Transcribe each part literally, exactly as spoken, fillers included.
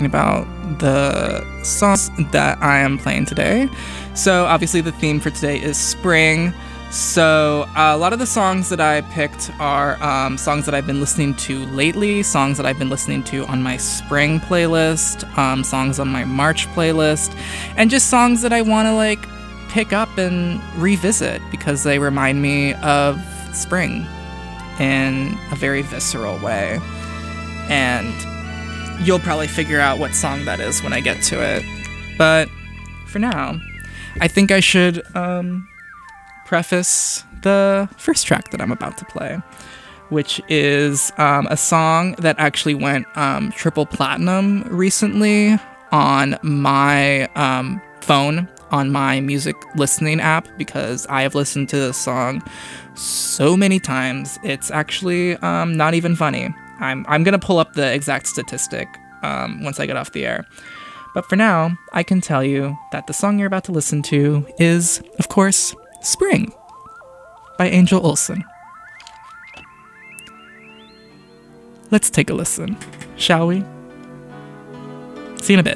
about the songs that I am playing today. So obviously the theme for today is spring. So uh, a lot of the songs that I picked are um, songs that I've been listening to lately, songs that I've been listening to on my spring playlist, um, songs on my March playlist, and just songs that I want to like pick up and revisit because they remind me of spring in a very visceral way. And you'll probably figure out what song that is when I get to it. But for now, I think I should um, preface the first track that I'm about to play, which is um, a song that actually went um, triple platinum recently on my um, phone, on my music listening app, because I have listened to this song so many times. It's actually um, not even funny. I'm I'm gonna pull up the exact statistic um, once I get off the air. But for now, I can tell you that the song you're about to listen to is, of course, Spring by Angel Olsen. Let's take a listen, shall we? See you in a bit.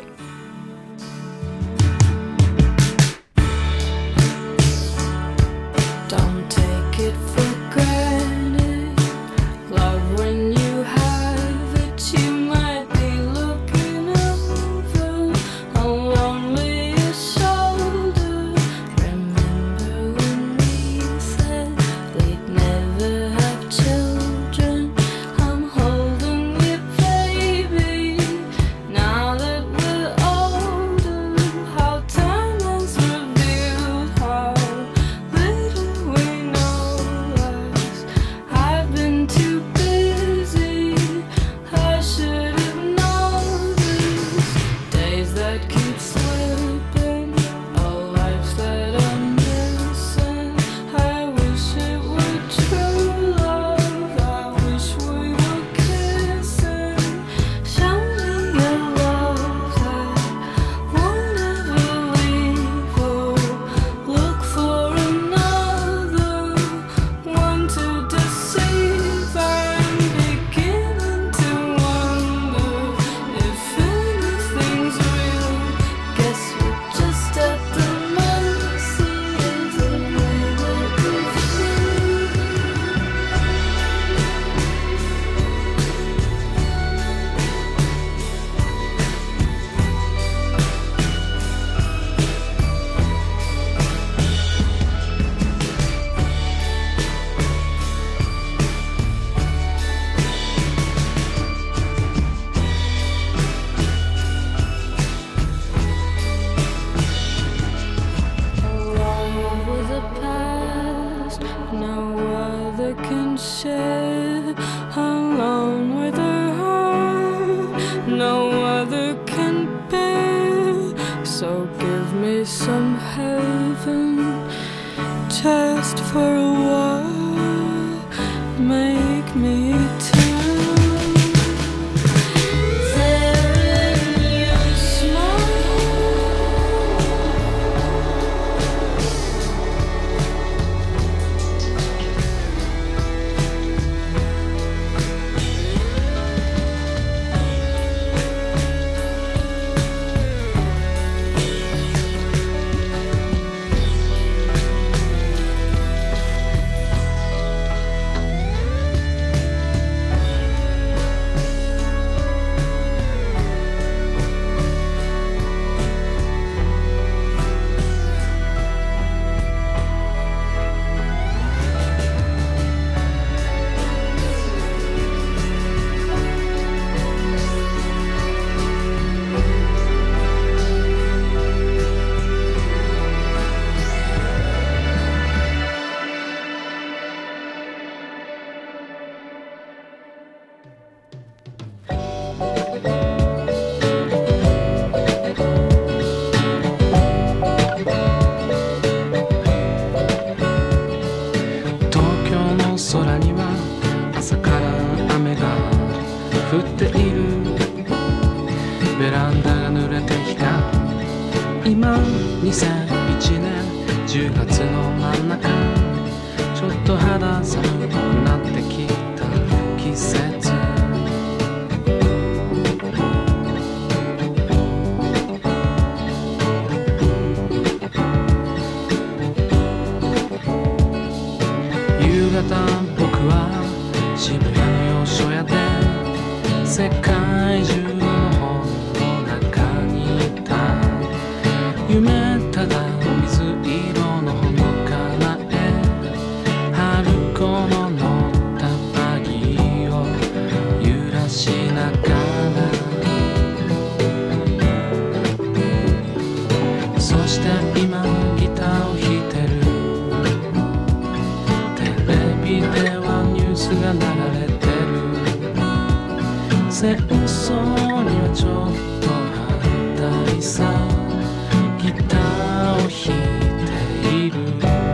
戦争にはちょっと反対さギターを弾いている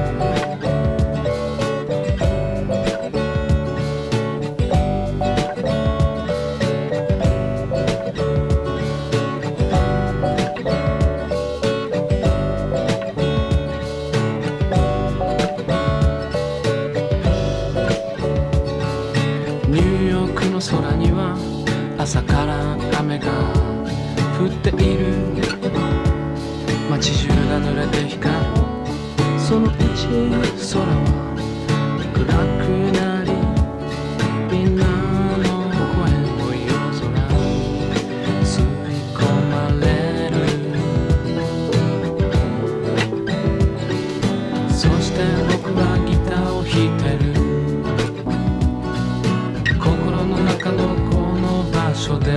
空には朝から雨が降っている街中が濡れて光るそのうち空は暗くなりみんなの声も夜空に吸い込まれるそして僕はギターを弾いてる中のこの場所で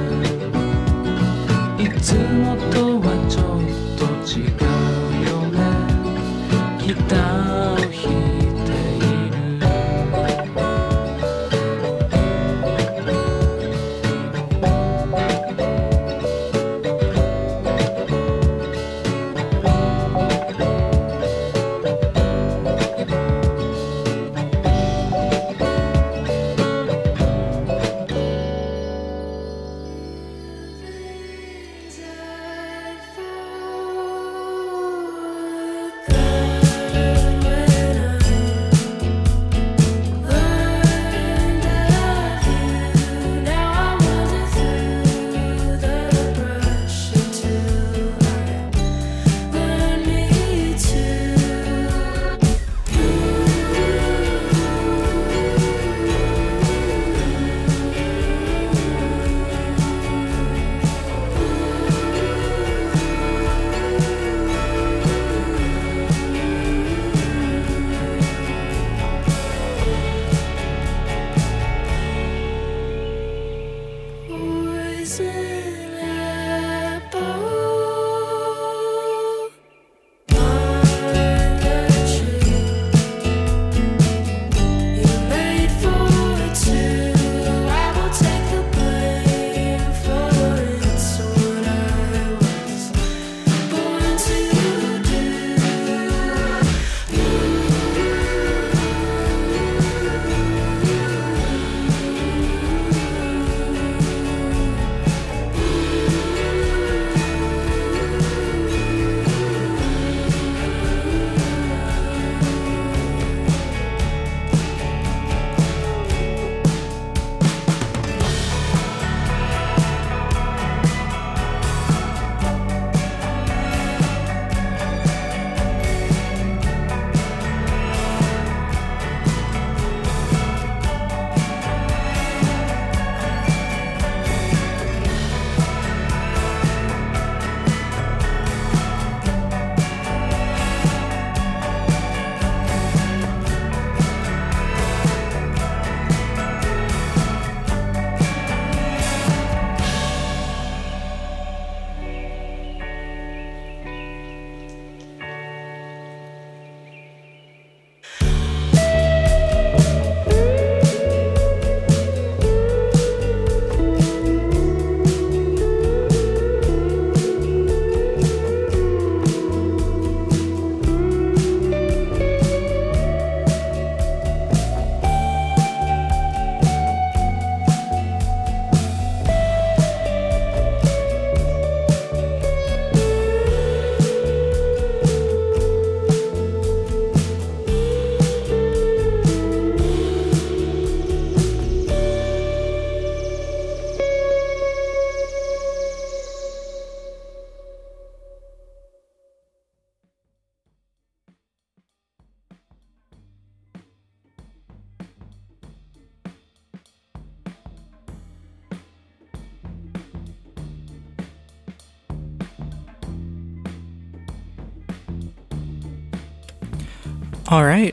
いつもとはちょっと違うよねギターを弾いている All right.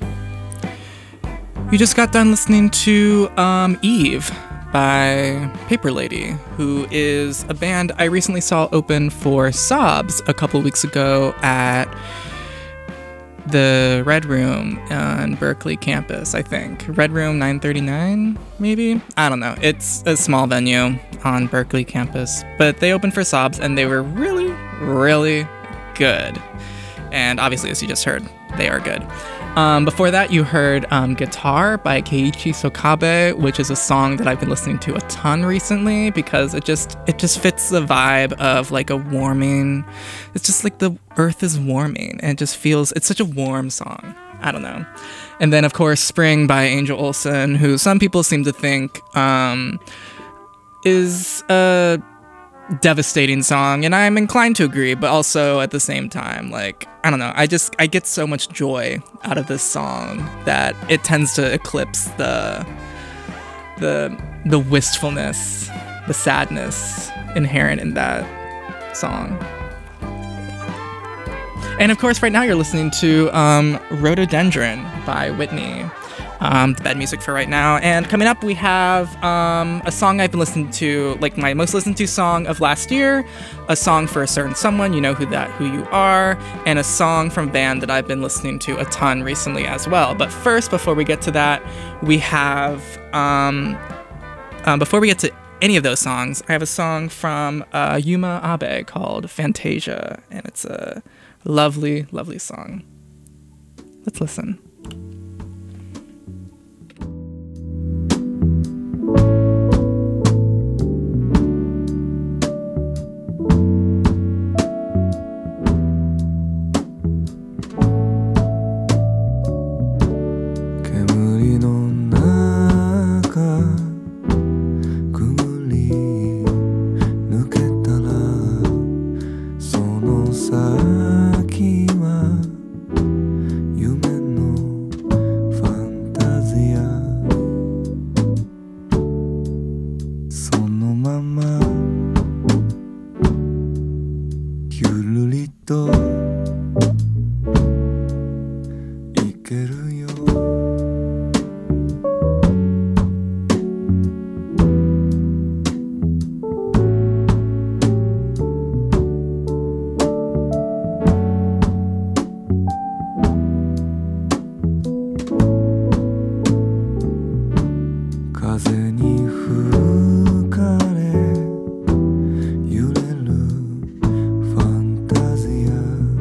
You just got done listening to um, Eve by Paper Lady, who is a band I recently saw open for Sobs a couple weeks ago at the Red Room on Berkeley campus, I think. Red Room nine thirty-nine, maybe? I don't know. It's a small venue on Berkeley campus. But they opened for Sobs, and they were really, really good. And obviously, as you just heard, they are good. Um, before that, you heard um, Guitar by Keiichi Sokabe, which is a song that I've been listening to a ton recently because it just it just fits the vibe of like a warming. It's just like the earth is warming, and it just feels, it's such a warm song. I don't know. And then, of course, Spring by Angel Olsen, who some people seem to think um, is a devastating song, and I'm inclined to agree, but also at the same time, like, I don't know, I just I get so much joy out of this song that it tends to eclipse the the the wistfulness, the sadness inherent in that song. And of course, right now you're listening to um, Rhododendron by Whitney. Um, the bed music for right now. And coming up, we have um, a song I've been listening to, like my most listened to song of last year, a song for a certain someone, you know who that who you are, and a song from a band that I've been listening to a ton recently as well. But first, before we get to that, we have um, um, before we get to any of those songs, I have a song from uh, Yuma Abe called Fantasia, and it's a lovely, lovely song. Let's listen. 揺れるファンタジア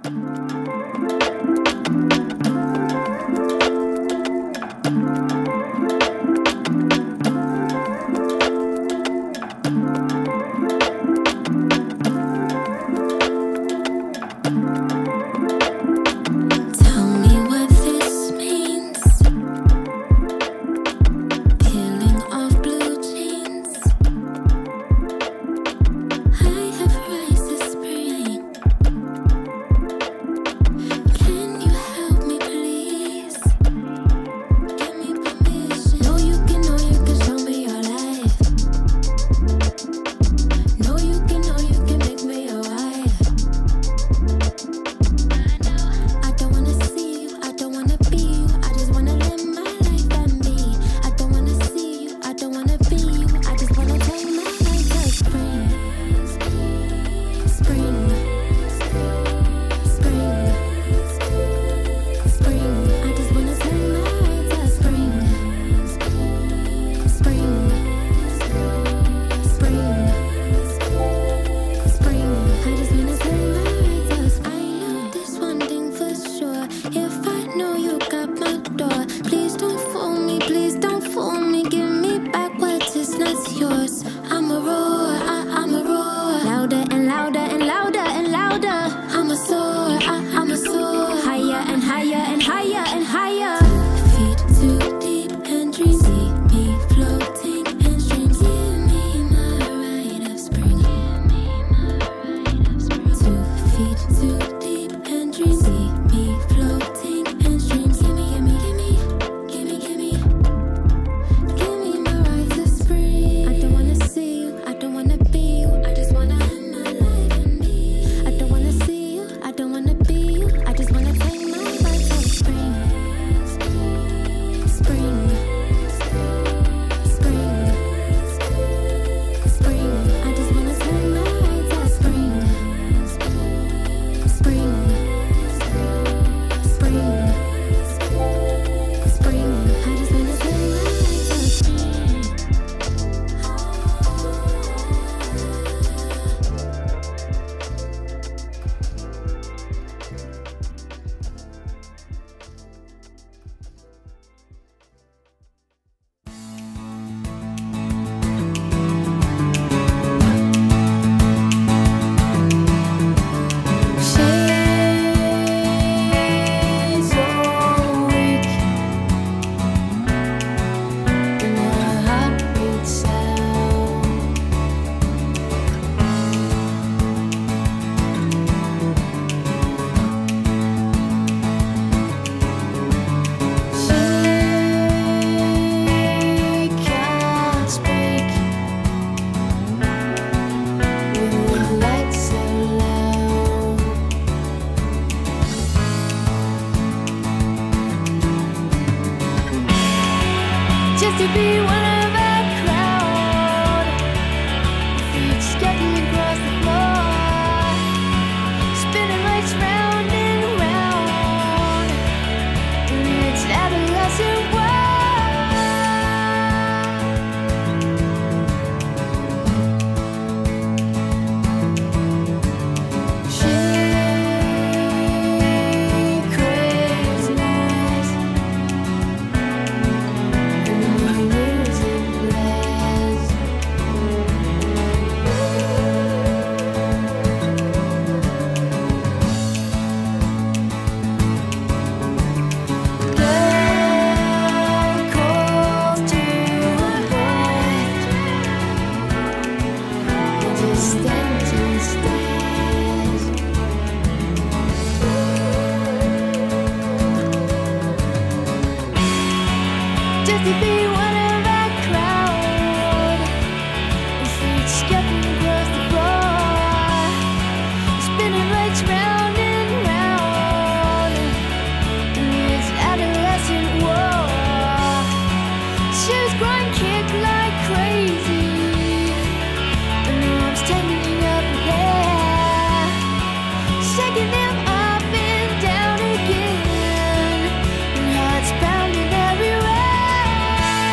Everywhere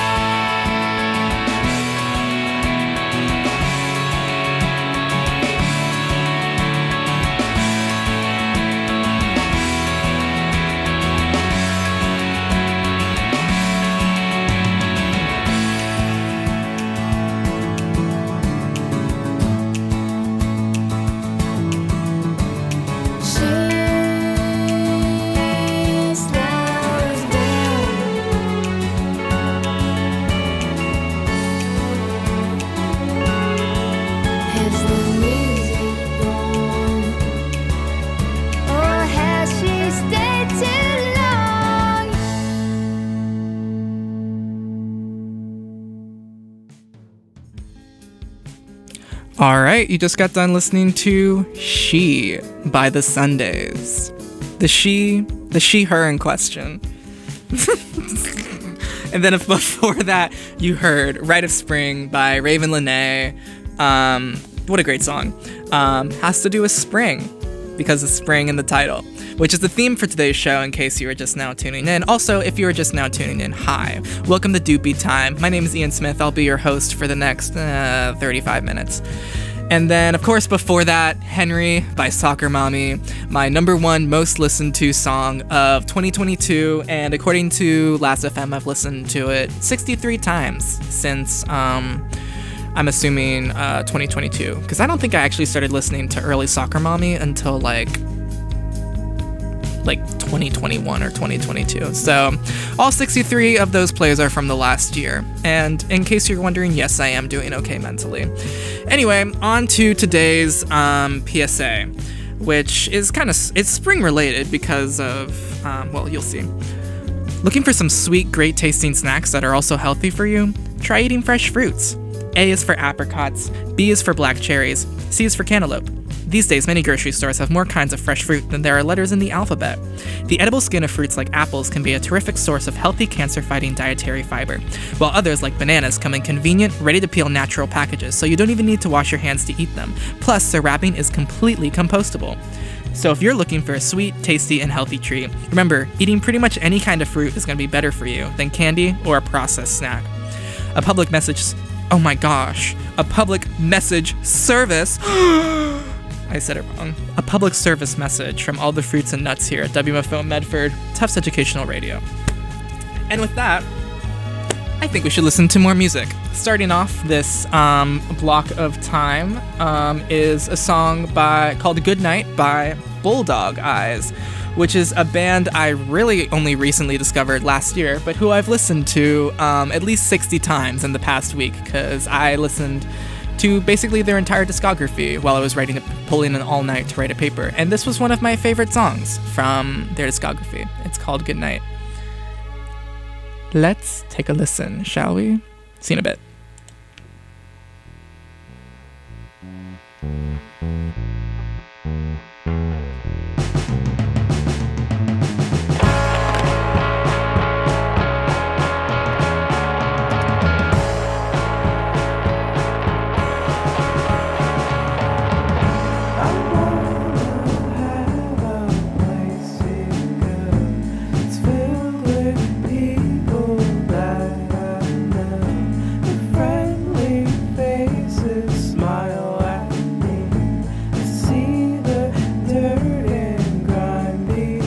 All right, you just got done listening to She by the Sundays. The she, the she, her in question. And then before that, you heard Rite of Spring by Raven Lenae. Um, what a great song. Um, has to do with spring, because of spring in the title, which is the theme for today's show in case you were just now tuning in. Also, if you were just now tuning in, hi. Welcome to Doopy Time. My name is Ian Smith. I'll be your host for the next uh, thirty-five minutes. And then, of course, before that, Henry by Soccer Mommy, my number one most listened to song of twenty twenty-two, and according to Last F M, I've listened to it sixty-three times since, um, I'm assuming, uh, twenty twenty-two, because I don't think I actually started listening to early Soccer Mommy until, like, like twenty twenty-one or twenty twenty-two. So all sixty-three of those plays are from the last year. And in case you're wondering, yes, I am doing okay mentally. Anyway, on to today's um, P S A, which is kind of, it's spring related because of, um, well, you'll see. Looking for some sweet, great tasting snacks that are also healthy for you? Try eating fresh fruits. A is for apricots, B is for black cherries, C is for cantaloupe. These days, many grocery stores have more kinds of fresh fruit than there are letters in the alphabet. The edible skin of fruits like apples can be a terrific source of healthy cancer-fighting dietary fiber, while others like bananas come in convenient, ready-to-peel natural packages, so you don't even need to wash your hands to eat them. Plus, their wrapping is completely compostable. So if you're looking for a sweet, tasty, and healthy treat, remember, eating pretty much any kind of fruit is going to be better for you than candy or a processed snack. A public message... Oh my gosh. A public message service... I said it wrong. A public service message from all the fruits and nuts here at W M F O Medford, Tufts Educational Radio. And with that, I think we should listen to more music. Starting off this um, block of time um, is a song by called Good Night by Bulldog Eyes, which is a band I really only recently discovered last year, but who I've listened to um, at least sixty times in the past week, because I listened to basically their entire discography while I was writing, a, pulling an all night to write a paper. And this was one of my favorite songs from their discography. It's called Good Night. Let's take a listen, shall we? See you in a bit. Smile at me, see the dirt and grimy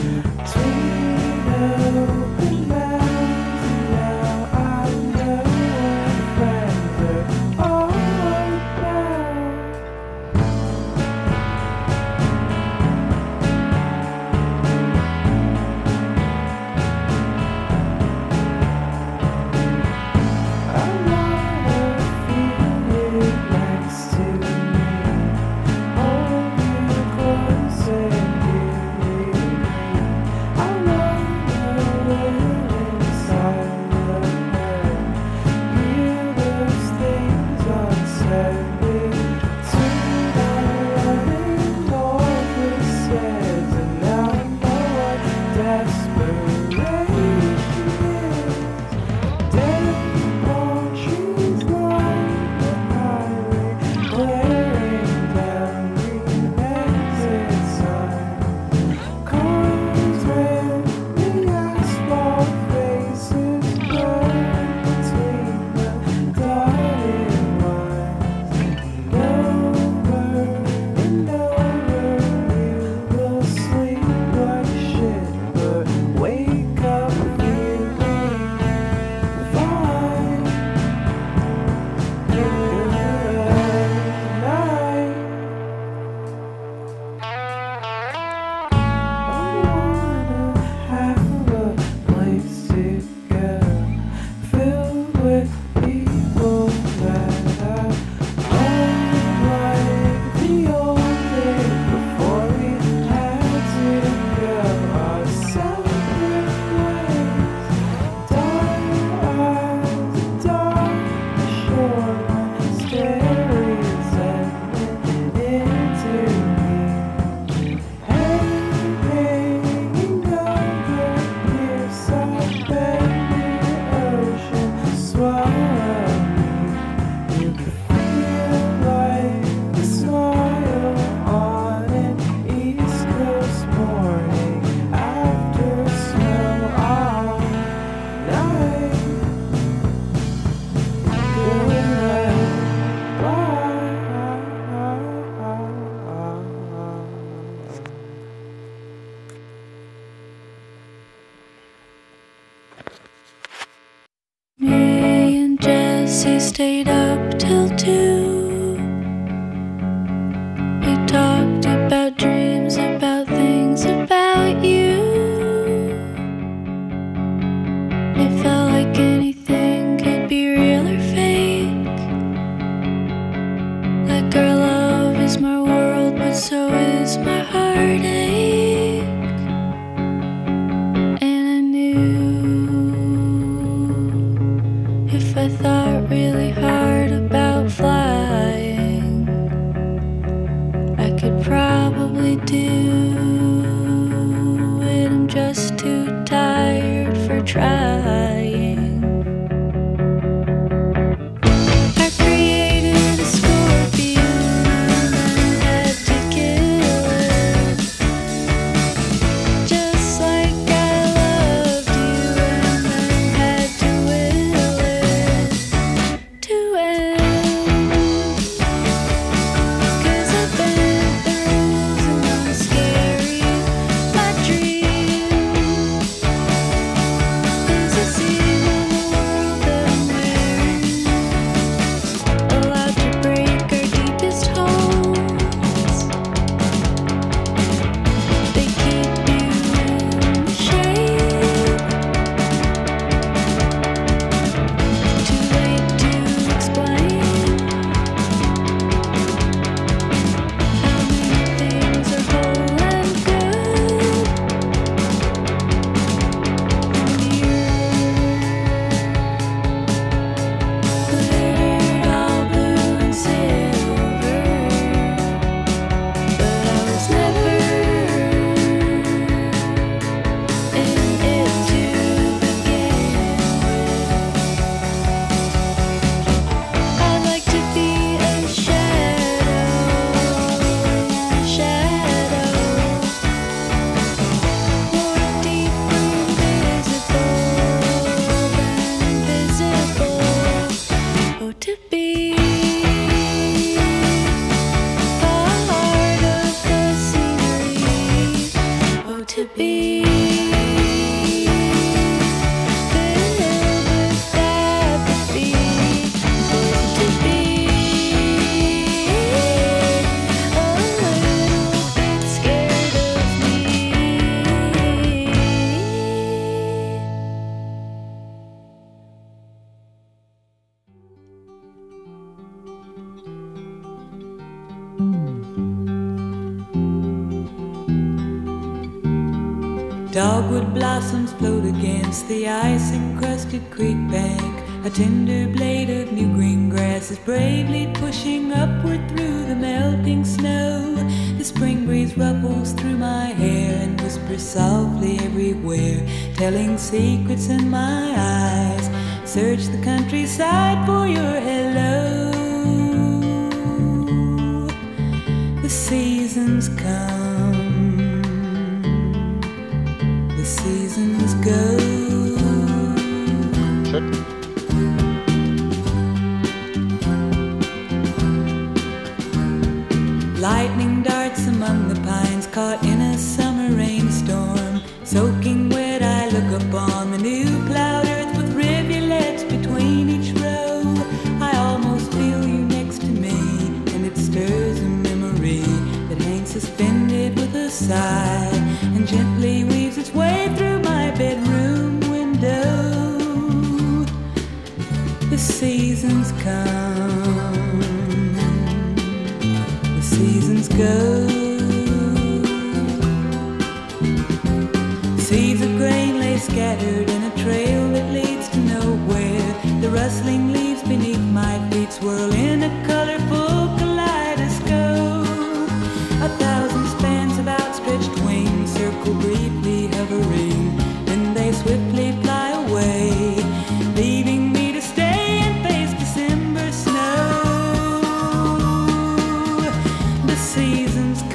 stayed up till two. We talked about dreams, about things, about you. It felt like anything could be real or fake. Like our love is my world, but so is my heartache. And I knew if I thought really hard about flying, I could probably do it. I'm just too tired for trying. I created a scorpion and then had to kill it. Just like I loved you and then had to will it to end. 'Cause I bent the rules and I'm scary. My dream is a scene on the world that I'm wearing, allowed to break our deepest holes. They keep you in shape. Too late to explain how many things are whole and good. Glittered all blue and silver, but I was never in it to begin with. I'd like to be a shadow, shadow, more deeply invisible than invisible. Oh, to be part of the scenery. Oh, to be filled with apathy. Oh, to be a little bit scared of me. Dogwood blossoms float against the ice-encrusted creek bank. A tender blade of new green grass is bravely pushing upward through the melting snow. The spring breeze ruffles through my hair and whispers softly everywhere, telling secrets in my eyes. Search the countryside for your hello. The seasons come, the seasons go. Lightning darts among the pines, caught in a summer rainstorm. Soaking wet, I look upon the new plowed earth with rivulets between each row. I almost feel you next to me, and it stirs a memory that hangs suspended with a sigh and gently weaves its way through my bedroom window. The seasons come, the seasons go. Seeds of grain lay scattered in a trail that leads to nowhere. The rustling leaves beneath my feet swirl in a colorful kaleidoscope. A thousand spans of outstretched wings circle briefly hovering, then they swiftly fly away, leaving me to stay and face December snow. The seasons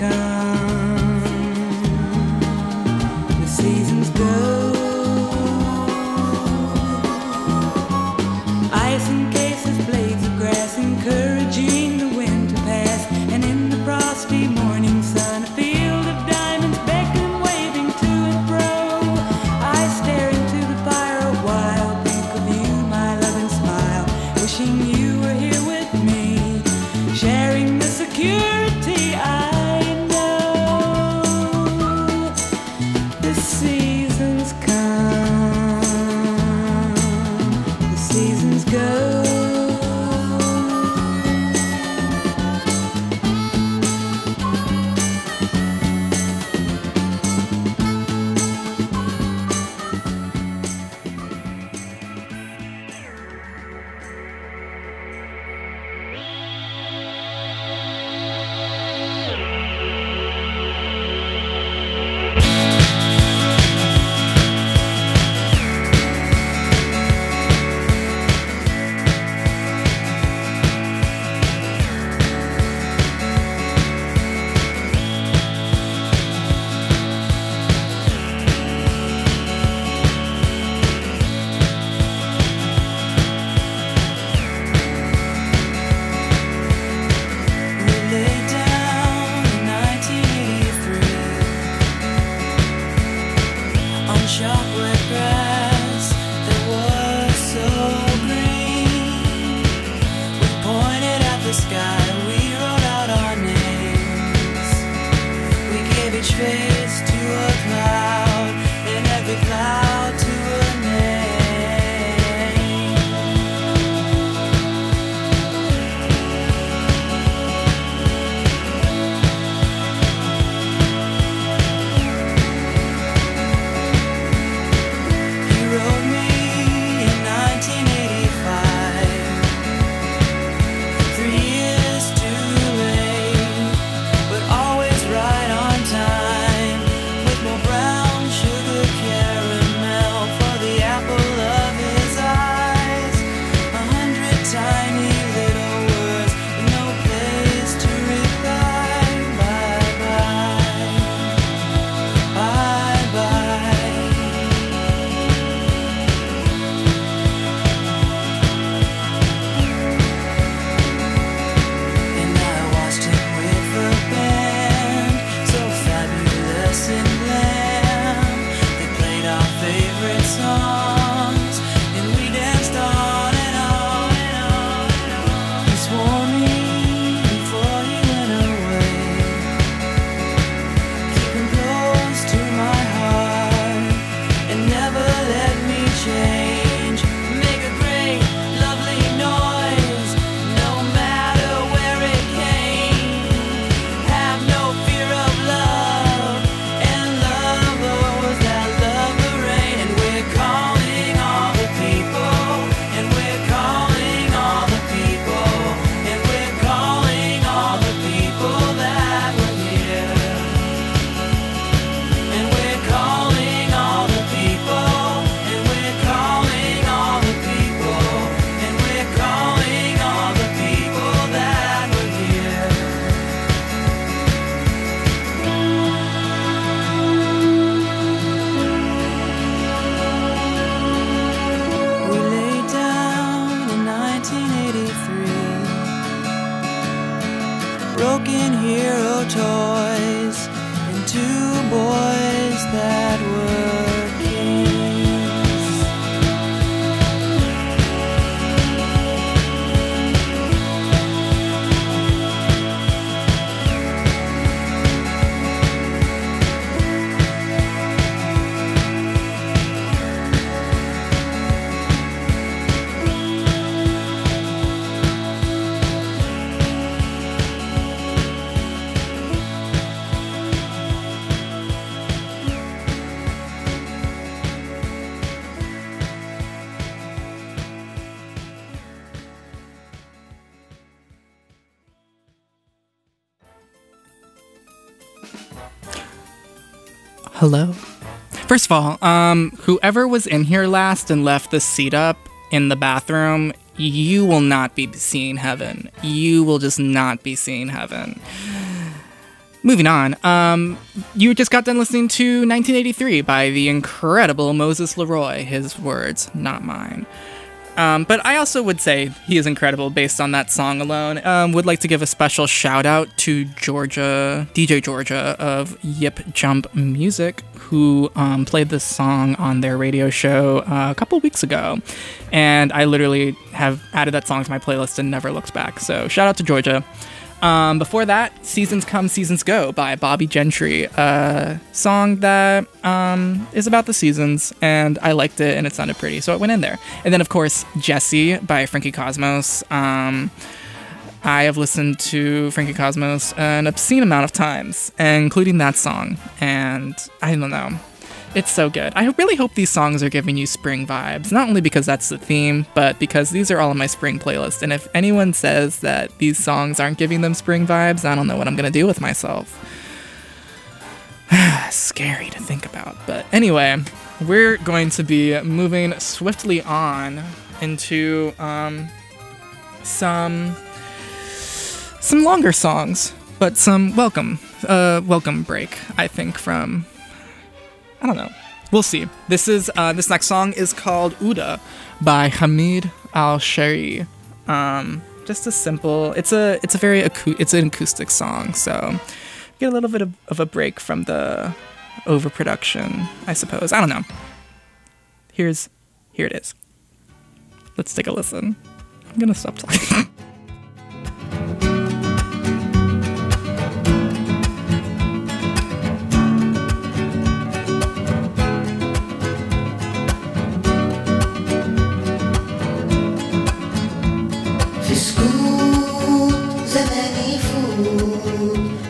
face to a cloud, and every cloud to a name. He wrote me in nineteen eighty-five, three years too late, but always right on time, with more brown sugar caramel for the apple of his eyes. A hundred tiny little words with no place to reply. Bye bye, bye bye. And I watched him with a band so fabulous and glam. They played our favorite songs, and we danced on and on and on and on. He swore me before he went away, keep him close to my heart and never let me change. Make a great, lovely noise, no matter where it came. Have no fear of love, and love always that love the rain. And we're calling all the people, and we're calling all the people, and we're calling all the people that were here. And we're calling all the people, and we're calling all the people, and we're calling all the people that were here. We laid down in nineteen eighty-three, broken hero toys, and two boys that were kings. Hello. First of all, um, whoever was in here last and left the seat up in the bathroom, you will not be seeing heaven. You will just not be seeing heaven. Moving on, um, you just got done listening to nineteen eighty-three by the incredible Moses Leroy. His words, not mine. Um, but I also would say he is incredible based on that song alone. Um, would like to give a special shout out to Georgia, D J Georgia of Yip Jump Music, who um, played this song on their radio show uh, a couple weeks ago. And I literally have added that song to my playlist and never looked back. So shout out to Georgia. Um, before that, Seasons Come, Seasons Go by Bobby Gentry, a song that um, is about the seasons, and I liked it and it sounded pretty, so it went in there. And then, of course, Jessie by Frankie Cosmos. Um, I have listened to Frankie Cosmos an obscene amount of times, including that song, and I don't know. It's so good. I really hope these songs are giving you spring vibes, not only because that's the theme, but because these are all on my spring playlist. And if anyone says that these songs aren't giving them spring vibes, I don't know what I'm going to do with myself. Scary to think about. But anyway, we're going to be moving swiftly on into um, some some longer songs, but some welcome, uh, welcome break, I think, from... I don't know. We'll see. This is uh, this next song is called Uda by Hamid Al-Shari. Um, just a simple. It's a it's a very acu- it's an acoustic song, so get a little bit of, of a break from the overproduction, I suppose. I don't know. Here's here it is. Let's take a listen. I'm gonna stop talking.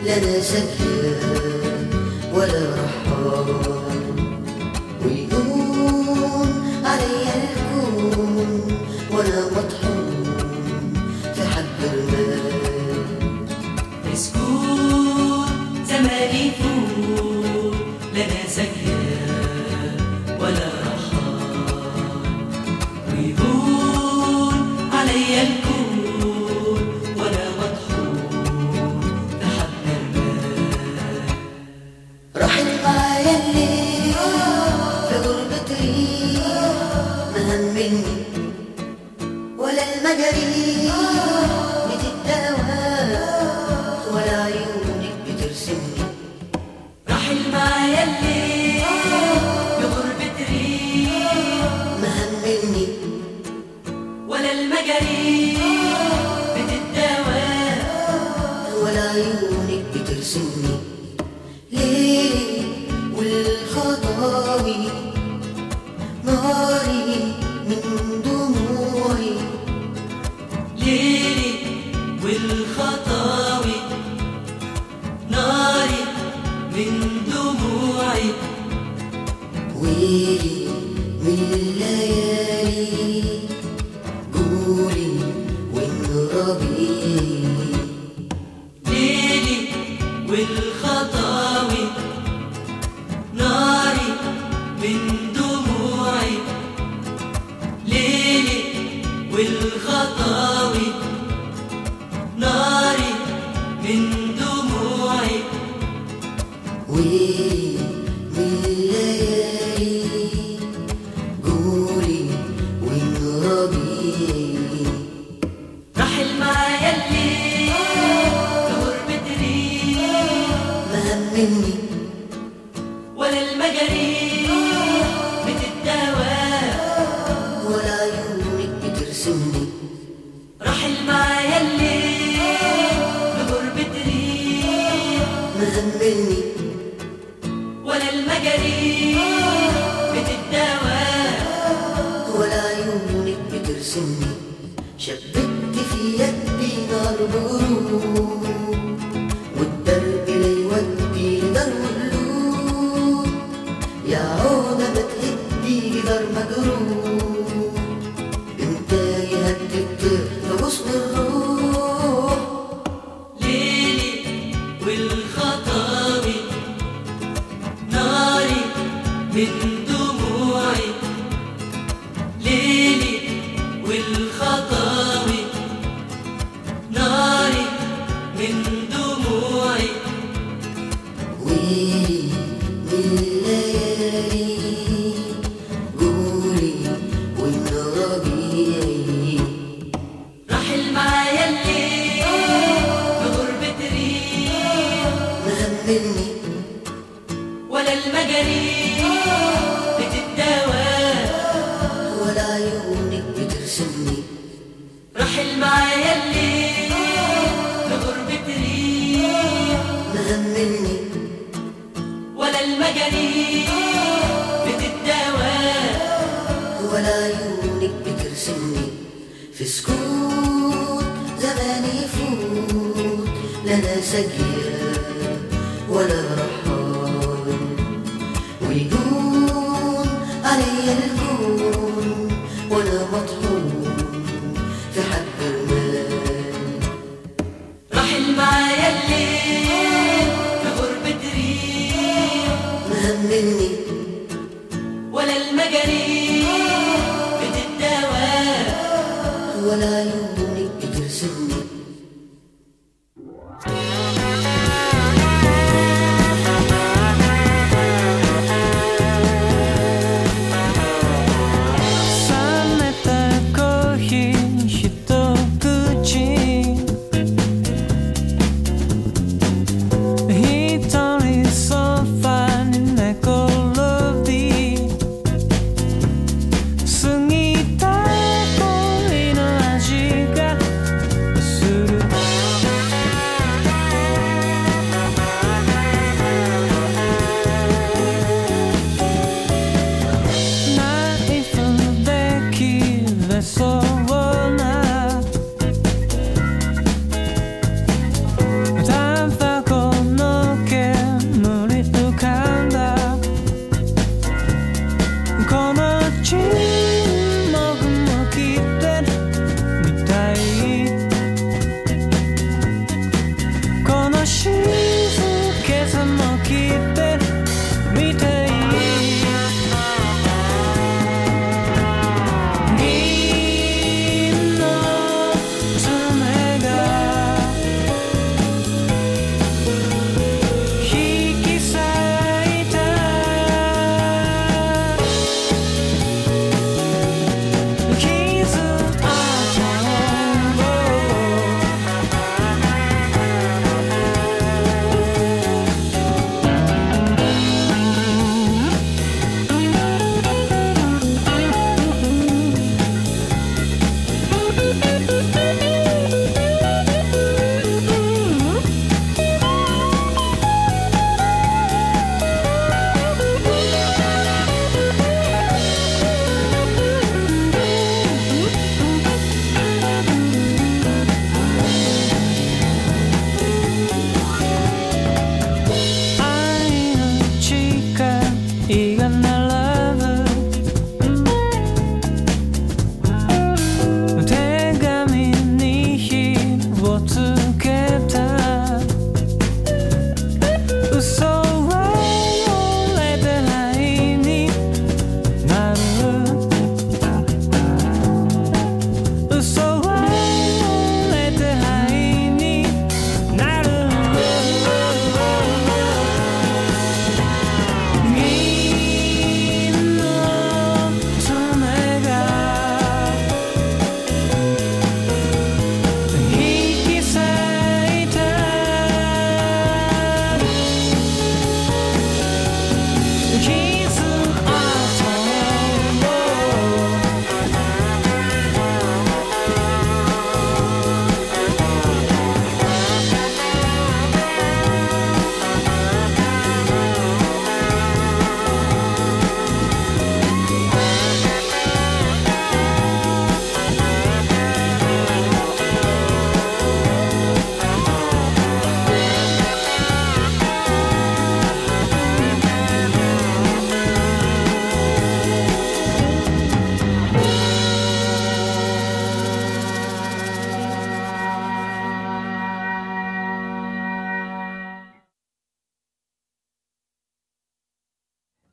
لنا سكية ولا رحال ويقول علي الكون وانا مطحون في حب المال مسكون زماني يفوت لنا سكية ولا رحال ويقول علي الكون وانا مطحون في حب المال رحل معايا الليل في غربة ريح ما همني ولا المجاري بتتداوى ولا عيونك بترسمني رحل معايا الليل بغربة ريح ما همني ولا المجاريح بتتداوى ولا عيونك بترسمني ليه والخطاوي ناري من دموعي ليلي والخطاوي ناري من دموعي ويلي من الليالي قولي وانربي ليلي والخطاوي ناري من دموعي ليلي والخطاوي ناري من دموعي ويلي من الليالي قولي وانربي رحل معايا الليل في غربة ريح ما همني ولا المجاريح بتتداوى ولا عيونك بترسمني رحل معايا الليل في غربة ريح ما همني ولا المجاريح بتتداوى ولا عيونك بترسمني شبكت في يدي نار بغروب والدرب لا يودي لدار مقلوب يا عودة ما تهدي جدار مجروح انت يهدي الطير في غصن الروح ليلي والخطاوي ناري من دموعي ليلي والخطاوي ناري من دموعي ويلي من الليالي قولي وإن ربيعي رحل معايا الليل في غربة ريح ما همني ولا المجاريح بتتداوى ولا عيونك بترسمني رحل معايا الليل في غربة ريح ما همني ولا المجاريح بتتداوى ولا عيونك بترسمني في سكوت زماني يفوت لنا سجية ولا رحال ويقول علي الكون وانا مطحون في حب المال رحل معايا الليل في غربة ريح ما همني ولا المجاريح بتتداوى ولا عيونك بترسمني He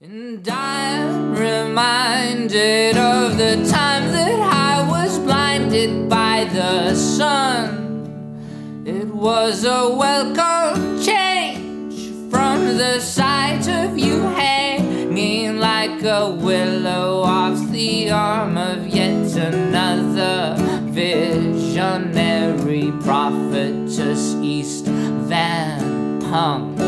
And I'm reminded of the time that I was blinded by the sun. It was a welcome change from the sight of you hanging like a willow off the arm of yet another visionary prophetess, East Van Punk.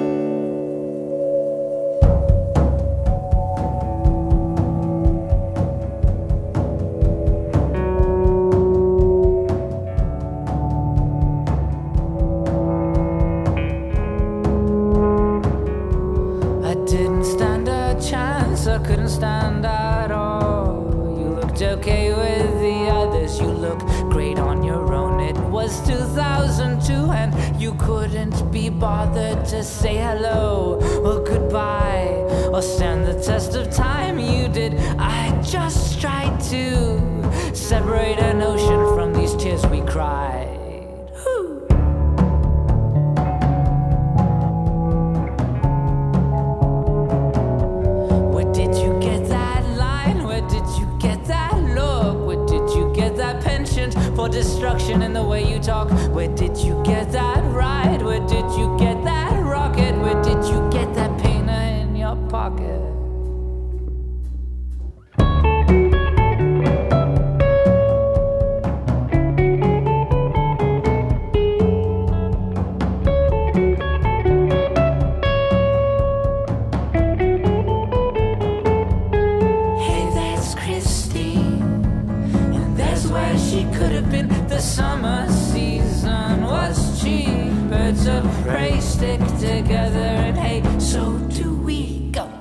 I couldn't stand at all. You looked okay with the others. You look great on your own. It was two thousand two and you couldn't be bothered to say hello or goodbye or stand the test of time. You did. I just tried to separate an ocean from these tears we cried. Whew. For destruction in the way you talk. Where did you get that ride? Where did you get that rocket? Where did you get that painter in your pocket? Summer season was cheap. Birds of prey stick together, and hey, so do we. Go.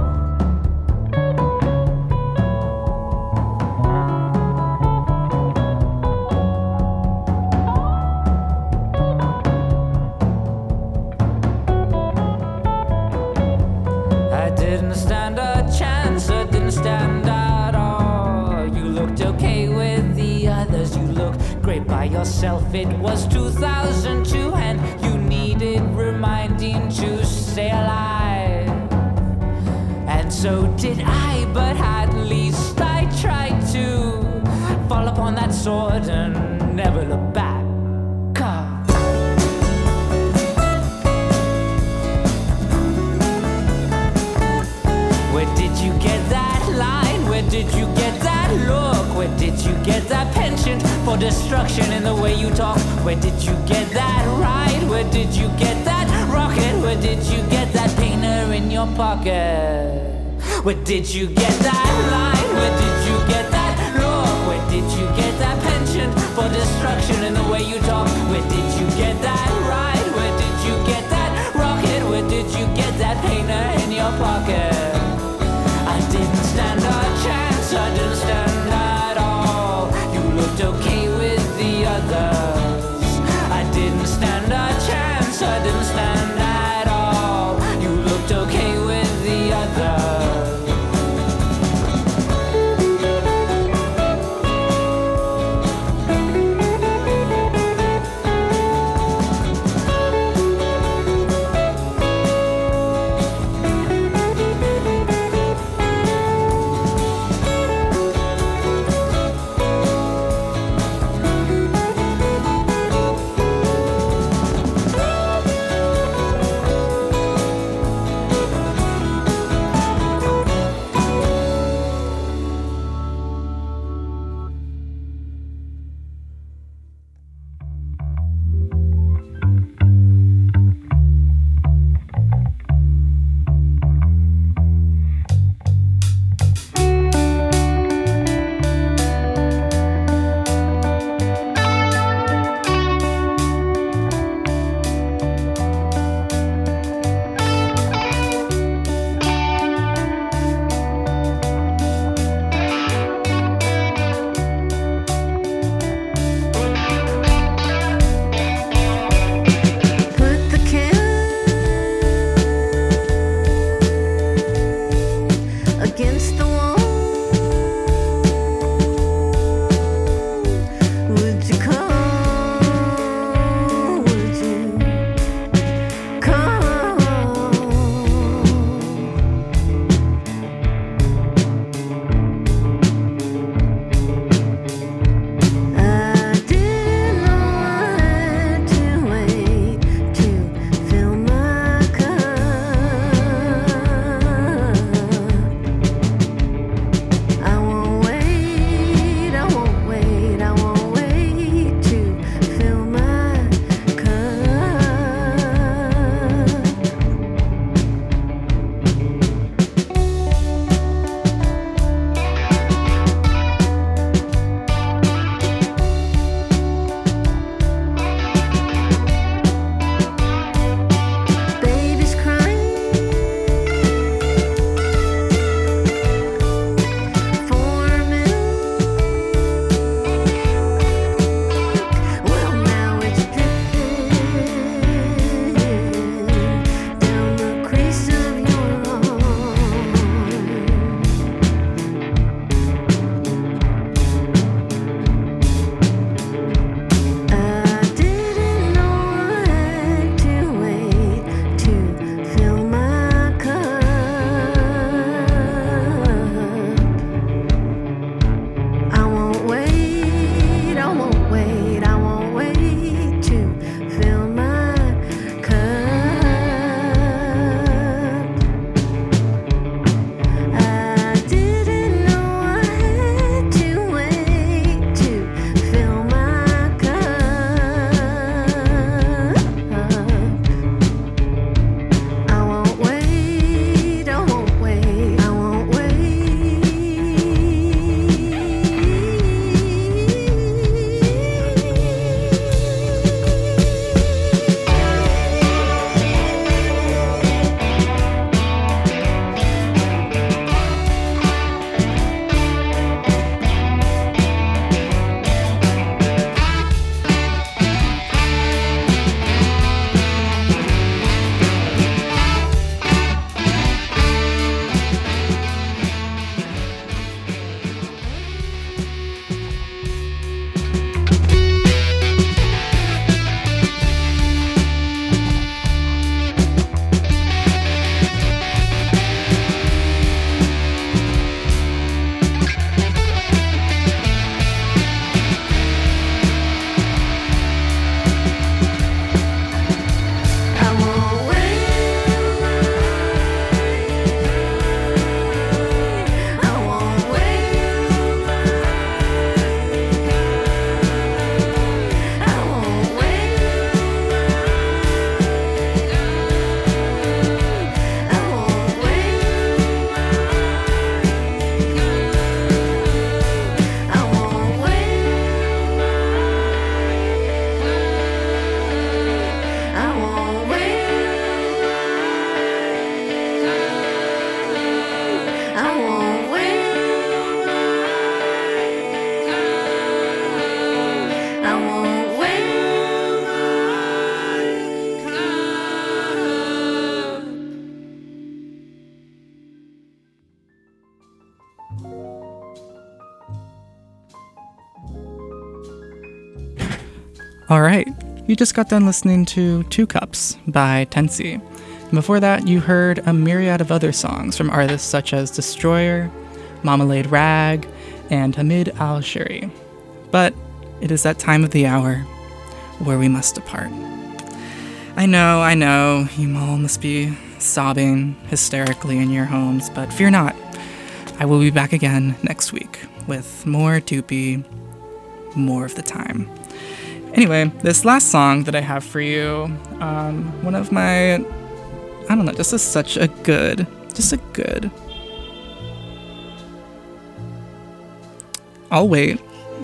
I didn't stand a chance. I didn't stand at all. You looked okay with the others. You looked great by yourself. It was two thousand two and you needed reminding to stay alive. And so did I, but at least I tried to fall upon that sword and never look back. Where did you get that line? Where did you get that look? Where did you get that penchant for destruction in the way you talk? Where did you get that ride? Where did you get that rocket? Where did you get that painter in your pocket? Where did you get that line? Where did you get that look? Where did you get that penchant for destruction in the way you talk? Where did you get that ride? Where did you get that rocket? Where did you get that painter in your pocket? I didn't stand a chance, I didn't stand at all. You looked okay with the others. I didn't stand a chance, I didn't stand at all. You looked okay with the others. All right, you just got done listening to Two Cups by Tensi. And before that, you heard a myriad of other songs from artists such as Destroyer, Marmalade Rag, and Hamid Al-Shiri. But it is that time of the hour where we must depart. I know, I know, you all must be sobbing hysterically in your homes, but fear not. I will be back again next week with more Doopy, more of the time. Anyway, this last song that I have for you, um, one of my, I don't know, this is such a good, just a good. I'll wait.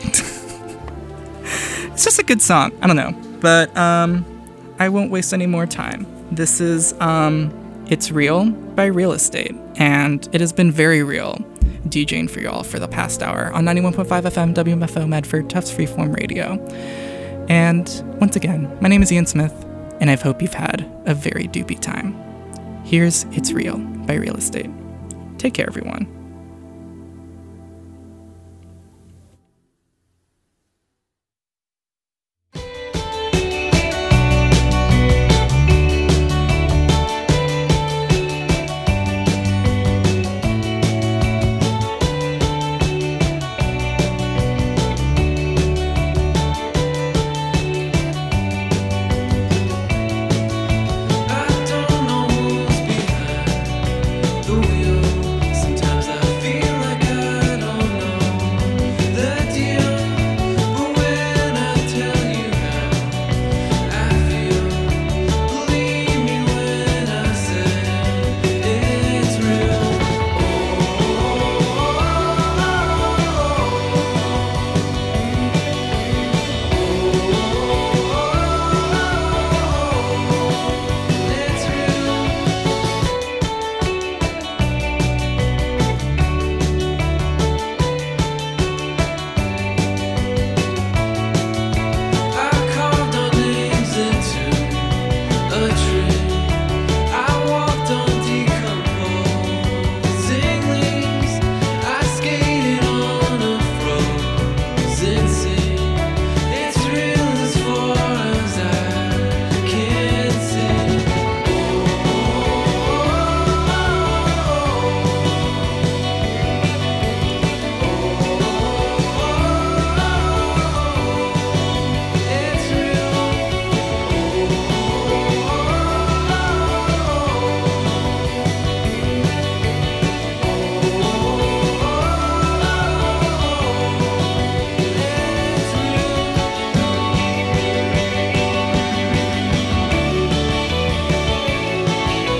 It's just a good song. I don't know, but um, I won't waste any more time. This is um, It's Real by Real Estate, and it has been very real DJing for y'all for the past hour on ninety-one point five F M W M F O Medford, Tufts Freeform Radio. And once again, my name is Ian Smith, and I hope you've had a very doopy time. Here's It's Real by Real Estate. Take care, everyone.